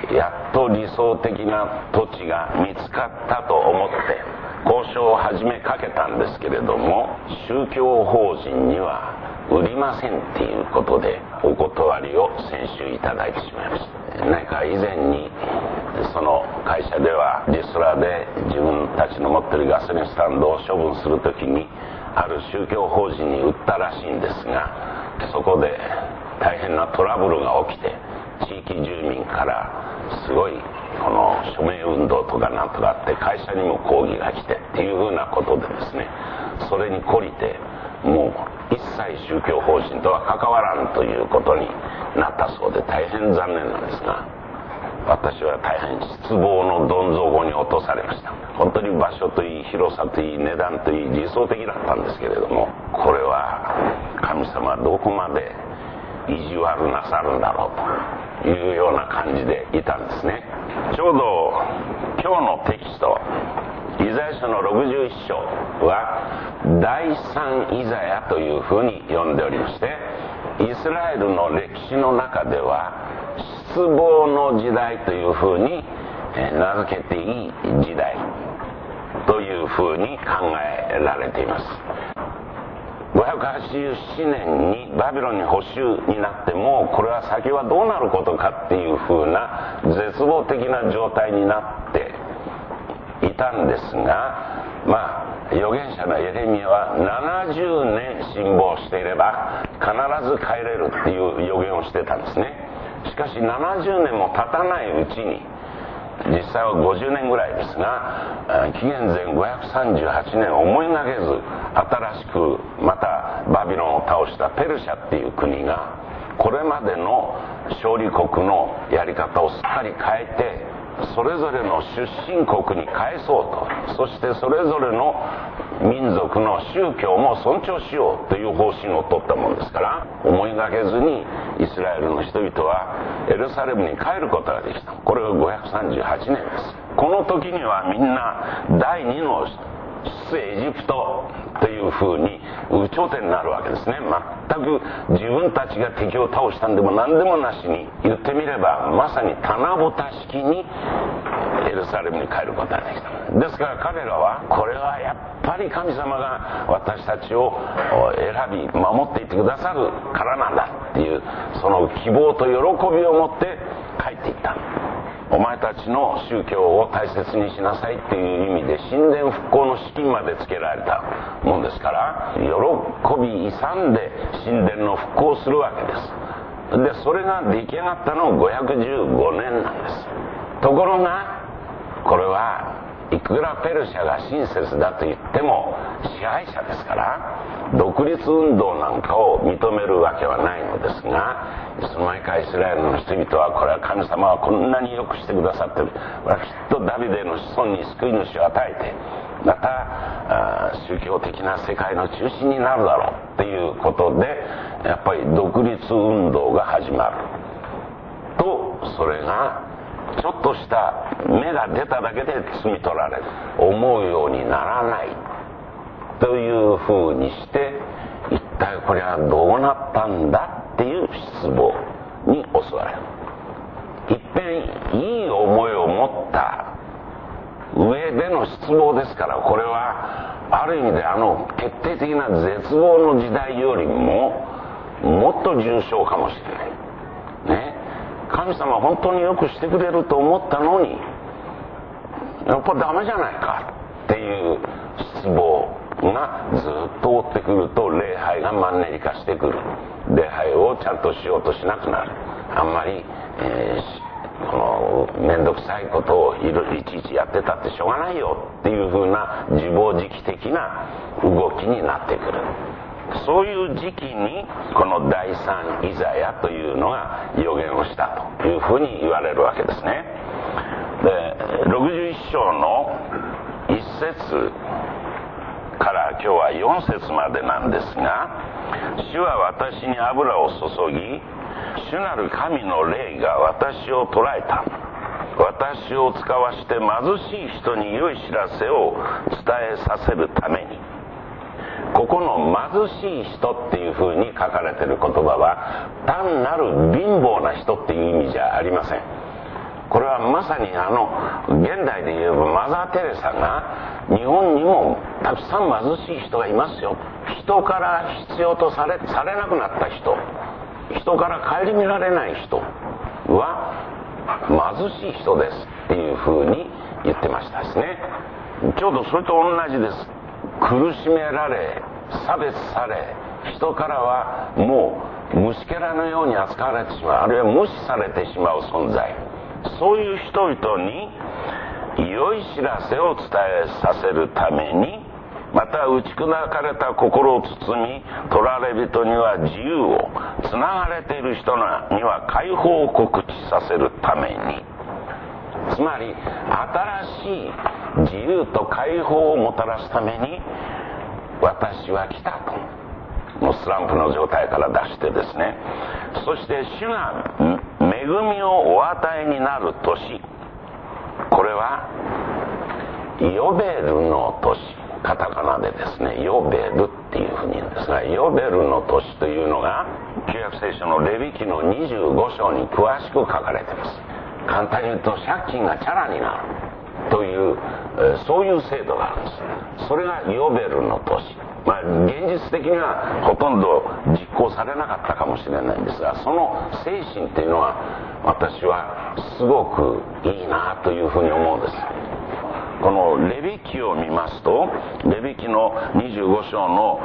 やっと理想的な土地が見つかったと思って交渉を始めかけたんですけれども、宗教法人には売りませんっていうことでお断りを先週いただいてしまいました。何か以前にその会社ではリストラで自分たちの持ってるガソリンスタンドを処分するときにある宗教法人に売ったらしいんですが、そこで大変なトラブルが起きて地域住民からすごいこの署名運動とかなんとかあって会社にも抗議が来てっていうふうなことでですね、それに懲りてもう一切宗教法人とは関わらんということになったそうで、大変残念なんですが、私は大変失望のどん底に落とされました。本当に場所といい広さといい値段といい理想的だったんですけれども、これは神様はどこまで意地悪なさるんだろうというような感じでいたんですね。ちょうど今日のテキストイザヤ書の61章は第三イザヤというふうに呼んでおりまして、イスラエルの歴史の中では失望の時代というふうに名付けていい時代というふうに考えられています。587年にバビロンに捕囚になっても、これは先はどうなることかっていうふうな絶望的な状態になっていたんですが、預言者のエレミヤは70年辛抱していれば必ず帰れるっていう予言をしてたんですね。しかし70年も経たないうちに、実際は50年ぐらいですが、紀元前538年思いがけず新しくまたバビロンを倒したペルシャっていう国がこれまでの勝利国のやり方をすっかり変えて、それぞれの出身国に返そうと、そしてそれぞれの民族の宗教も尊重しようという方針を取ったものですから、思いがけずにイスラエルの人々はエルサレムに帰ることができた。これが538年です。この時にはみんな第二の出エジプトというふうに有頂天になるわけですね。全く自分たちが敵を倒したんでも何でもなしに、言ってみればまさに棚ぼた式にエルサレムに帰ることができた。ですから彼らはこれはやっぱり神様が私たちを選び守っていてくださるからなんだっていう、その希望と喜びを持って帰っていった。お前たちの宗教を大切にしなさいっていう意味で神殿復興の資金までつけられたもんですから、喜び勇んで神殿の復興をするわけです。でそれが出来上がったのは515年なんです。ところがこれはいくらペルシャが親切だと言っても支配者ですから、独立運動なんかを認めるわけはないのですが、いつの間にかイスラエルの人々は、これは神様はこんなによくしてくださってる、これはきっとダビデの子孫に救い主を与えて、また宗教的な世界の中心になるだろうっていうことで、やっぱり独立運動が始まると、それがちょっとした芽が出ただけで摘み取られる、思うようにならないというふうにして、一体これはどうなったんだっていう失望に襲われる。いっぺんいい思いを持った上での失望ですから、これはある意味で決定的な絶望の時代よりももっと重症かもしれないね。神様は本当によくしてくれると思ったのに、やっぱダメじゃないかっていう失望がずっと追ってくると、礼拝がマンネリ化してくる。礼拝をちゃんとしようとしなくなる。あんまり、この面倒くさいことをいちいちやってたってしょうがないよっていうふうな自暴自棄的な動きになってくる。そういう時期にこの第三イザヤというのが予言をしたというふうに言われるわけですね。で61章の1節から今日は4節までなんですが、主は私に油を注ぎ、主なる神の霊が私を捉えた。私を使わして貧しい人に良い知らせを伝えさせるために。ここの貧しい人っていうふうに書かれている言葉は、単なる貧乏な人っていう意味じゃありません。これさに現代で言えばマザー・テレサが日本にもたくさん貧しい人がいますよ、人から必要とされなくなった人、人から顧みられない人は貧しい人ですっていうふうに言ってましたですね。ちょうどそれと同じです。苦しめられ差別され、人からはもう虫けらのように扱われてしまう、あるいは無視されてしまう存在、そういう人々に良い知らせを伝えさせるために、また打ち砕かれた心を包み取られ人には自由を、つながれている人には解放を告知させるために、つまり新しい自由と解放をもたらすために私は来たと、もうスランプの状態から出してですね、そして主が恵みをお与えになる年、これはヨベルの年、カタカナでですねヨベルっていうふうに言うんですが、ヨベルの年というのが旧約聖書のレビ記の25章に詳しく書かれています。簡単に言うと借金がチャラになるという、そういう制度があるんです。それがヨベルの年、現実的にはほとんど実行されなかったかもしれないんですが、その精神っていうのは私はすごくいいなというふうに思うんです。このレビ記を見ますと、レビ記の25章の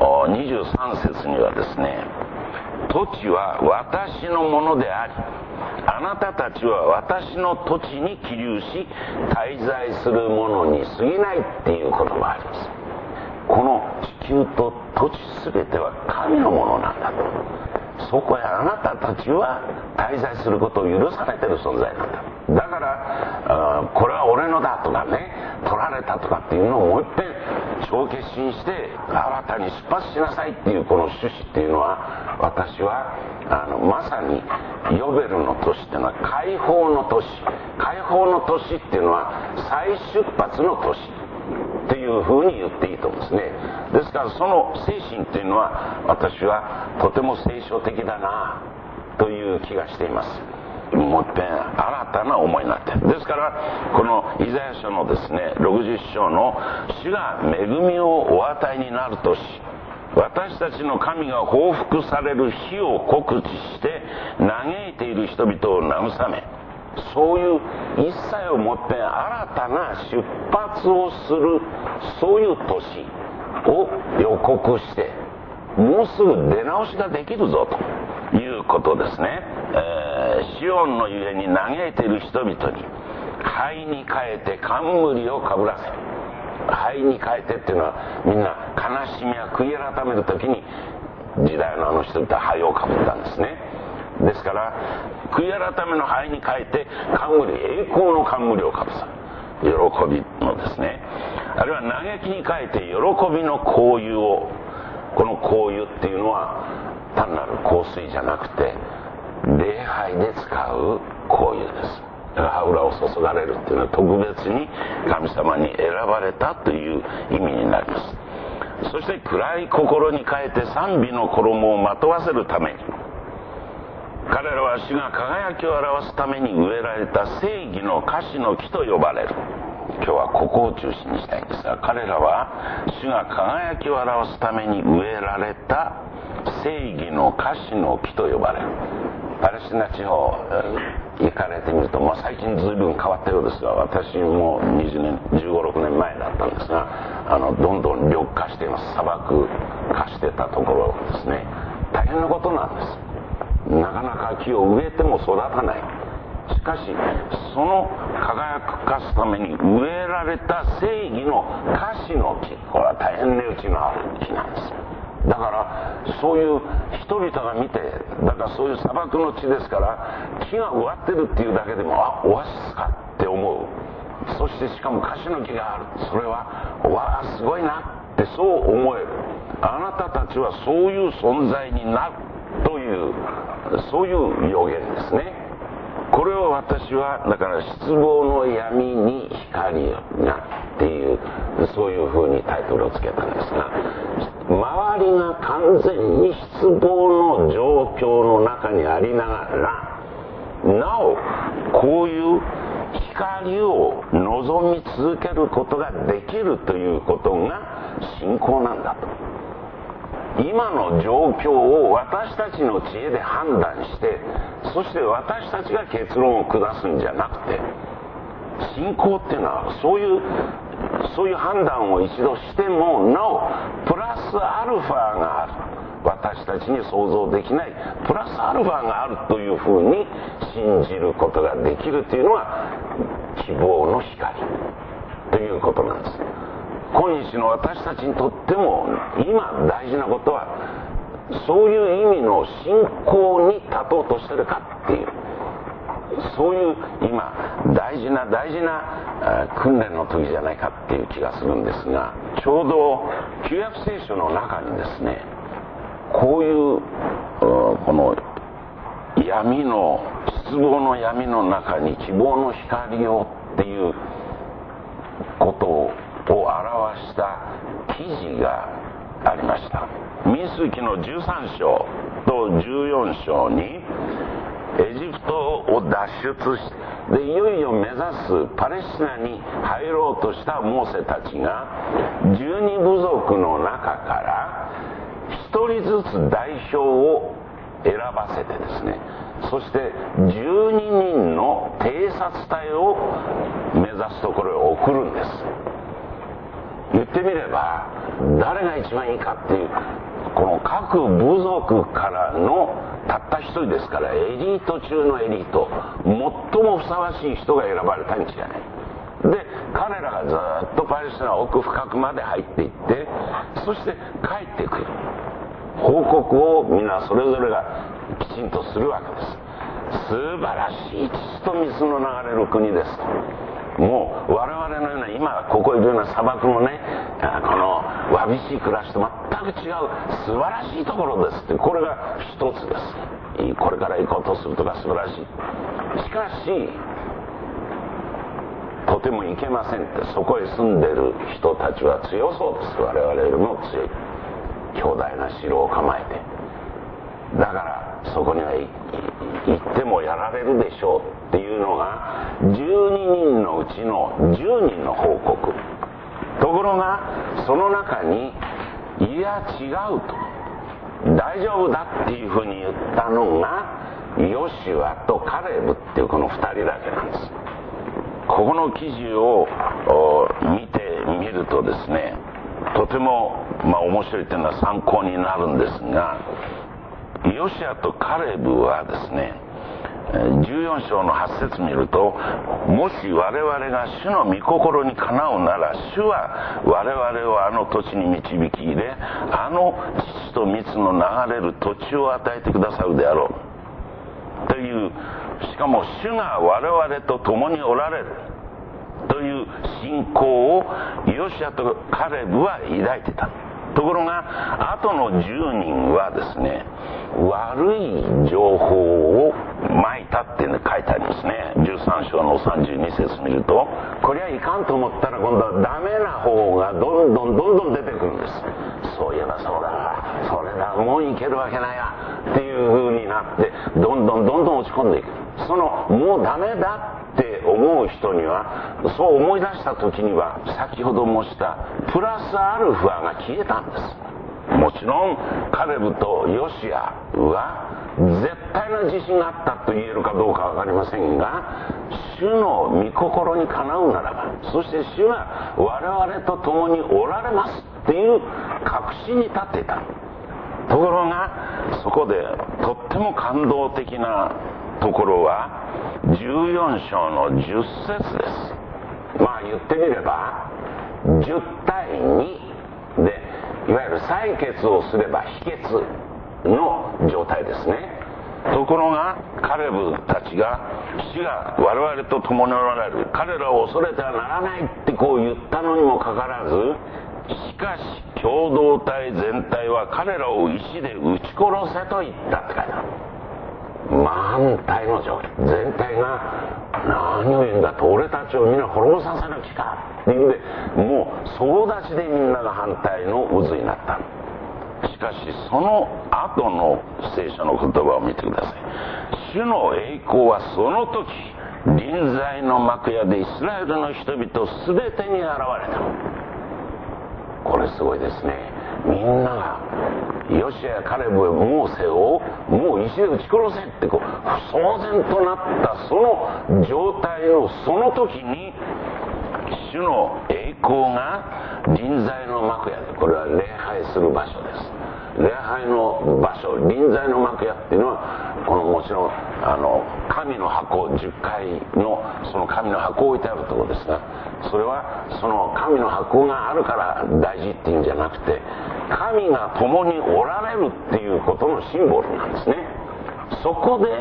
23節にはですね、土地は私のものであり、あなたたちは私の土地に起立し滞在するものに過ぎないっていう言葉があります。この地球と土地全ては神のものなんだと、そこへあなたたちは滞在することを許されている存在なんだ。だからこれは俺のだとかね、取られたとかっていうのをもう一遍帳消しにして新たに出発しなさいっていうこの趣旨っていうのは、私はまさにヨベルの年っていうのは解放の年、解放の年っていうのは再出発の年っていうふうに言っていいと思うんですね。ですからその精神っていうのは私はとても聖書的だなという気がしています。もう一遍新たな思いになって、ですからこのイザヤ書のですね60章の主が恵みをお与えになる年、私たちの神が報復される日を告知して嘆いている人々を慰め、そういう一切をもって新たな出発をする、そういう年を予告して、もうすぐ出直しができるぞということですね。シオンのゆえに嘆いている人々に灰に変えて冠をかぶらせ、灰に変えてっていうのはみんな悲しみや悔い改める時に時代の人々は灰をかぶったんですね。ですから悔い改めの灰に変えて冠、栄光の冠をかぶさる、喜びのですね、あるいは嘆きに変えて喜びの香油を、この香油っていうのは単なる香水じゃなくて礼拝で使う香油です。油を注がれるっていうのは特別に神様に選ばれたという意味になります。そして暗い心に変えて賛美の衣をまとわせるために、彼らは主が輝きを表すために植えられた正義の樫の木と呼ばれる。今日はここを中心にしたいんですが、彼らは主が輝きを表すために植えられた正義の樫の木と呼ばれる。パレスチナ地方行かれてみると、最近随分変わったようですが、私も20年15、6年前だったんですが、どんどん緑化しています。砂漠化してたところですね。大変なことなんです。なかなか木を植えても育たない。しかしその輝かすために植えられた正義の樫の木、これは大変値打ちのある木なんです。だからそういう人々が見て、だからそういう砂漠の地ですから木が植わってるっていうだけでもオアシスかって思う。そしてしかも樫の木がある、それはわあすごいなってそう思える。あなたたちはそういう存在になるという、そういう予言ですね。これを私はだから失望の闇に光がっていう、そういうふうにタイトルをつけたんですが、周りが完全に失望の状況の中にありながら、なおこういう光を望み続けることができるということが信仰なんだと。今の状況を私たちの知恵で判断して、そして私たちが結論を下すんじゃなくて、信仰っていうのはそういう判断を一度してもなおプラスアルファがある、私たちに想像できないプラスアルファがあるというふうに信じることができるというのが希望の光ということなんです。今日の私たちにとっても今大事なことは、そういう意味の信仰に立とうとしてるかっていう、そういう今大事な訓練の時じゃないかっていう気がするんですが、ちょうど旧約聖書の中にですね、こういうこの闇の失望の闇の中に希望の光をっていうことを表した記事がありました。民数記の13章と14章にエジプトを脱出していよいよ目指すパレスチナに入ろうとしたモーセたちが12部族の中から1人ずつ代表を選ばせてですね、そして12人の偵察隊を目指すところへ送るんです。言ってみれば誰が一番いいかっていう、この各部族からのたった一人ですから、エリート中のエリート、最もふさわしい人が選ばれたに違いない。で彼らがずっとパレスチナ奥深くまで入っていって、そして帰ってくる報告を皆それぞれがきちんとするわけです。素晴らしい血と水の流れる国ですと。もう我々のような今ここいるような砂漠のね、このわびしい暮らしと全く違う素晴らしいところですって、これが一つです。これから行こうとするとか素晴らしい。しかしとてもいけませんって、そこへ住んでる人たちは強そうです。我々よりも強い強大な城を構えて、だからそこには行ってもやられるでしょうっていうのが12人のうちの10人の報告。ところがその中にいや違うと、大丈夫だっていうふうに言ったのがヨシュアとカレブっていうこの2人だけなんです。ここの記事を見てみるとですね、とても面白いというのは参考になるんですが、ヨシアとカレブはですね、14章の8節見ると、もし我々が主の御心にかなうなら、主は我々をあの土地に導き入れ、あの乳と蜜の流れる土地を与えてくださるであろうという、しかも主が我々と共におられるという信仰をヨシアとカレブは抱いてた。ところが後の10人はですね、悪い情報をまいたっていうのが書いてありますね。13章の32節見ると、これはいかんと思ったら今度はダメな方がどんどん出てくるんです。そういえばそうだ、それだ、もういけるわけないやっていう風になって、どんどん落ち込んでいく。そのもうダメだって思う人には、そう思い出した時には先ほど申したプラスアルファが消えたんです。もちろんカレブとヨシアは絶対な自信があったと言えるかどうか分かりませんが、主の御心にかなうならば、そして主は我々と共におられますっていう確信に立っていた。ところがそこでとっても感動的なところは14章の10節です。言ってみれば10対2で、いわゆる採決をすれば否決の状態ですね。ところがカレブたちが、主が我々と共におられる、彼らを恐れてはならないってこう言ったのにもかかわらず、しかし共同体全体は彼らを石で撃ち殺せと言ったって書いてある。反対の状況、全体が何を言うんだと、俺たちを皆滅ぼさせる気かっていうんで、もう総立ちでみんなが反対の渦になった。しかしその後の聖書の言葉を見てください。主の栄光はその時臨在の幕屋でイスラエルの人々全てに現れた。これすごいですね。みんながヨシアやカレブ、モーセをもう石で撃ち殺せってこう騒然となったその状態のその時に、主の栄光が臨在の幕屋で、これは礼拝する場所です。礼拝の場所、臨在の幕屋っていうのは、このもちろん神の箱、10階のその神の箱を置いてあるところですが、それはその神の箱があるから大事っていうんじゃなくて、神が共におられるっていうことのシンボルなんですね。そこで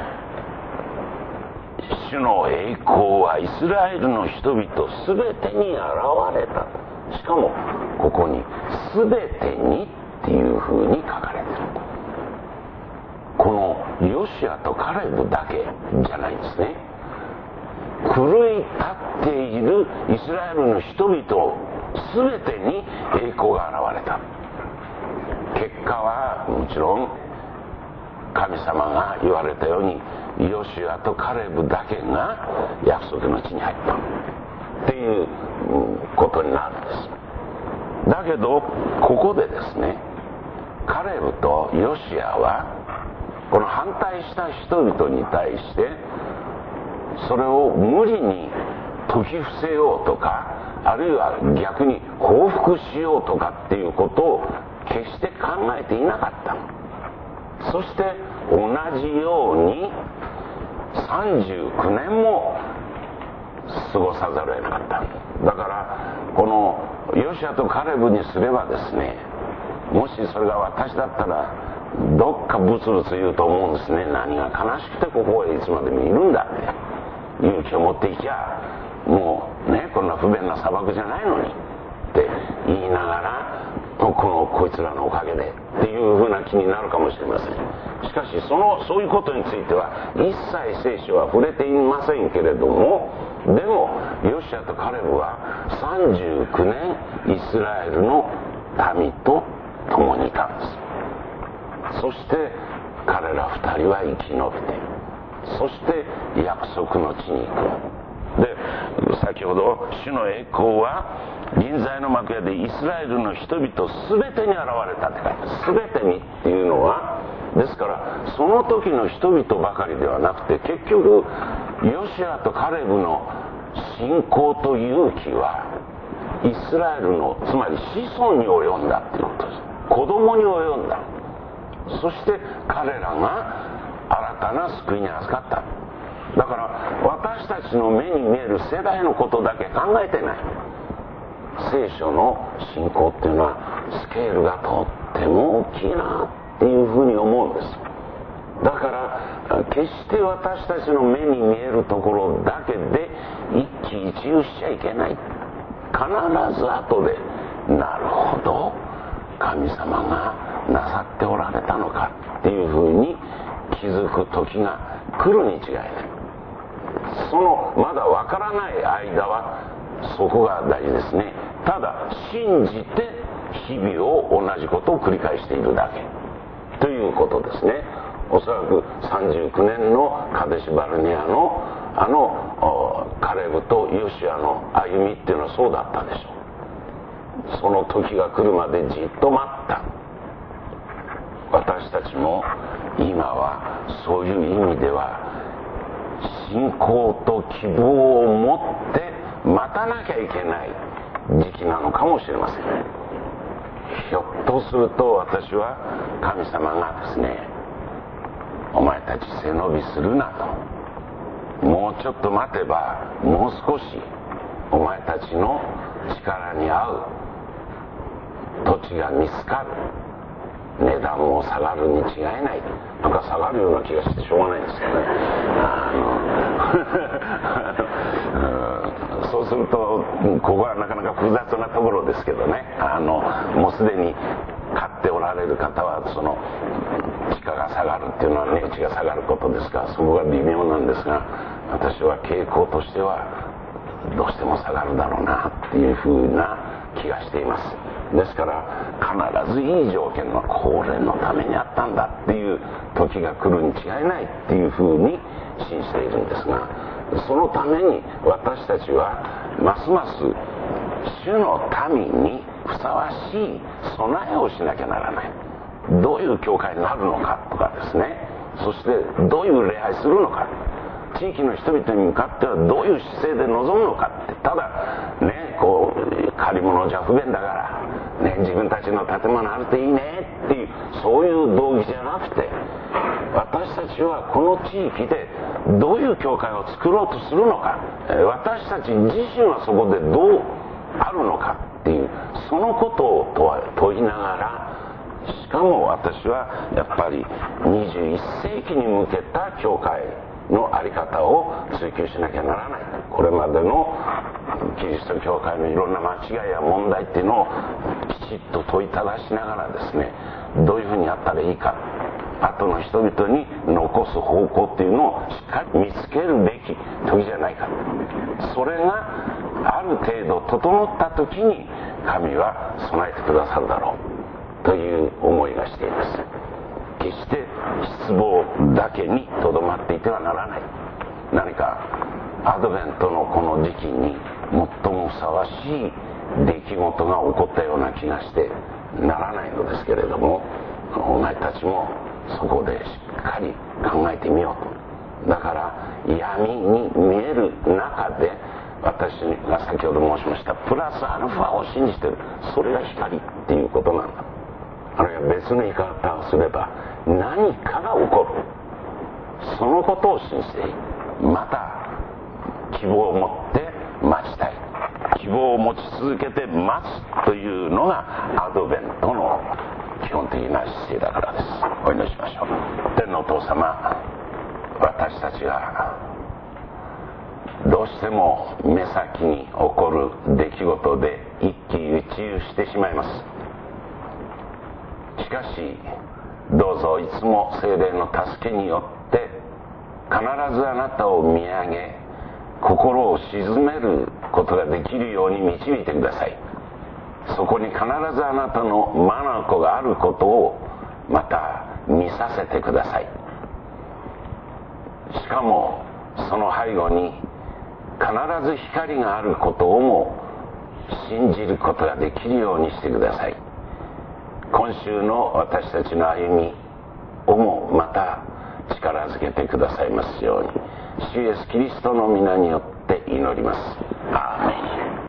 主の栄光はイスラエルの人々すべてに現れた。しかもここにすべてにっていうふうに書かれている。このヨシアとカレブだけじゃないんですね。狂い立っているイスラエルの人々すべてに栄光が現れた。結果はもちろん神様が言われたようにヨシアとカレブだけが約束の地に入ったっていうことになるんです。だけどここでですね、カレブとヨシアはこの反対した人々に対してそれを無理に解き伏せようとか、あるいは逆に報復しようとかっていうことを決して考えていなかった。そして同じように39年も過ごさざるを得なかった。だからこのヨシアとカレブにすればですね、もしそれが私だったらどっかブツブツ言うと思うんですね。何が悲しくてここへいつまでもいるんだって、勇気を持っていきゃもうね、こんな不便な砂漠じゃないのにって言いながら、こいつらのおかげでっていうふうな気になるかもしれません。しかしそういうことについては一切聖書は触れていませんけれども、でもヨシアとカレブは39年イスラエルの民と共にいたんです。そして彼ら2人は生き延びて、そして約束の地に行く。で、先ほど主の栄光は臨在の幕屋でイスラエルの人々全てに現れたって書いてある。全てにっていうのは、ですからその時の人々ばかりではなくて、結局ヨシアとカレブの信仰と勇気はイスラエルのつまり子孫に及んだっていうことです。子供に及んだ。そして彼らが新たな救いに預かった。だから私たちの目に見える世代のことだけ考えてない。聖書の信仰っていうのはスケールがとっても大きいなっていうふうに思うんです。だから決して私たちの目に見えるところだけで一喜一憂しちゃいけない。必ず後でなるほど神様がなさっておられたのかっていうふうに気づく時が来るに違いない。そのまだわからない間はそこが大事ですね。ただ信じて日々を同じことを繰り返しているだけということですね。おそらく39年のカデシュバルネアのカレブとヨシアの歩みっていうのはそうだったでしょう。その時が来るまでじっと待った。私たちも今はそういう意味では信仰と希望を持って待たなきゃいけない時期なのかもしれません。ひょっとすると私は神様がですね、お前たち背伸びするなと、もうちょっと待てばもう少しお前たちの力に合う土地が見つかる、値段も下がるに違いない。なんか下がるような気がしてしょうがないんですけどね。そうするとここはなかなか複雑なところですけどね、もうすでに買っておられる方はその地価が下がるっていうのは値打ちが下がることですから、そこが微妙なんですが、私は傾向としてはどうしても下がるだろうなっていうふうな気がしています。ですから必ずいい条件のこれのためにあったんだっていう時が来るに違いないっていうふうに信じているんですが、 そのために私たちはますます主の民にふさわしい備えをしなきゃならない。どういう教会になるのかとかですね、そしてどういう礼拝するのか、地域の人々に向かってはどういう姿勢で臨むのかって、ただね借り物じゃ不便だからね、自分たちの建物あるといいねっていう、そういう道義じゃなくて、私たちはこの地域でどういう教会を作ろうとするのか、私たち自身はそこでどうあるのかっていう、そのことを問いながら、しかも私はやっぱり21世紀に向けた教会の在り方を追求しなきゃならない。これまでのキリスト教会のいろんな間違いや問題っていうのをきちっと問いただしながらですね、どういうふうにやったらいいか、後の人々に残す方向っていうのをしっかり見つけるべき時じゃないか。それがある程度整った時に神は備えてくださるだろうという思いがしています。決して失望だけにとどまっていてはならない。何かアドベントのこの時期に最もふさわしい出来事が起こったような気がしてならないのですけれども、お前たちもそこでしっかり考えてみようと。だから闇に見える中で、私が先ほど申しましたプラスアルファを信じてる、それが光っていうことなんだ。あるいは別の言い方をすれば、何かが起こる、そのことを信じている。また希望を持って待ちたい、希望を持ち続けて待つというのがアドベントの基本的な姿勢だからです。お祈りしましょう。天のお父様、私たちがどうしても目先に起こる出来事で一喜一憂してしまいます。しかしどうぞいつも聖霊の助けによって必ずあなたを見上げ、心を鎮めることができるように導いてください。そこに必ずあなたの眼があることをまた見させてください。しかもその背後に必ず光があることをも信じることができるようにしてください。今週の私たちの歩みをもまた力づけてくださいますように、主イエスキリストの皆によって祈ります。アーメン。